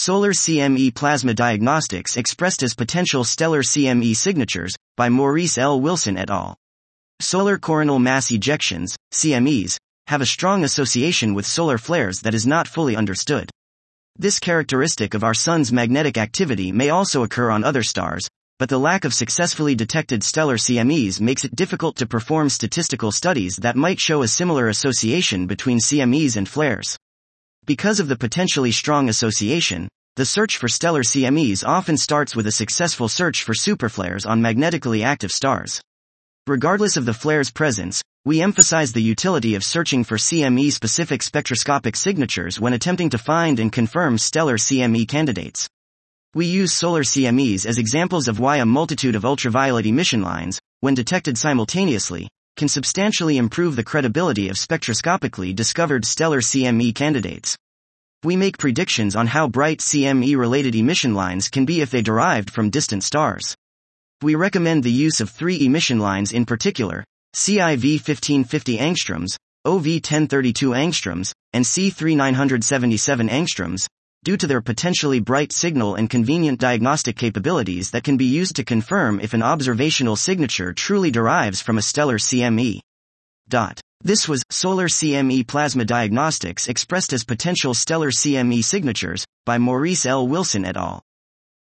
Solar CME Plasma Diagnostics Expressed as Potential Stellar CME Signatures, by Maurice L. Wilson et al. Solar coronal mass ejections, CMEs, have a strong association with solar flares that is not fully understood. This characteristic of our Sun's magnetic activity may also occur on other stars, but the lack of successfully detected stellar CMEs makes it difficult to perform statistical studies that might show a similar association between CMEs and flares. Because of the potentially strong association, the search for stellar CMEs often starts with a successful search for superflares on magnetically active stars. Regardless of the flare's presence, we emphasize the utility of searching for CME-specific spectroscopic signatures when attempting to find and confirm stellar CME candidates. We use solar CMEs as examples of why a multitude of ultraviolet emission lines, when detected simultaneously, can substantially improve the credibility of spectroscopically discovered stellar CME candidates. We make predictions on how bright CME-related emission lines can be if they derived from distant stars. We recommend the use of 3 emission lines in particular: CIV 1550 angstroms, OV 1032 angstroms, and C3977 angstroms, due to their potentially bright signal and convenient diagnostic capabilities that can be used to confirm if an observational signature truly derives from a stellar CME. This was Solar CME Plasma Diagnostics Expressed as Potential Stellar CME Signatures, by Maurice L. Wilson et al.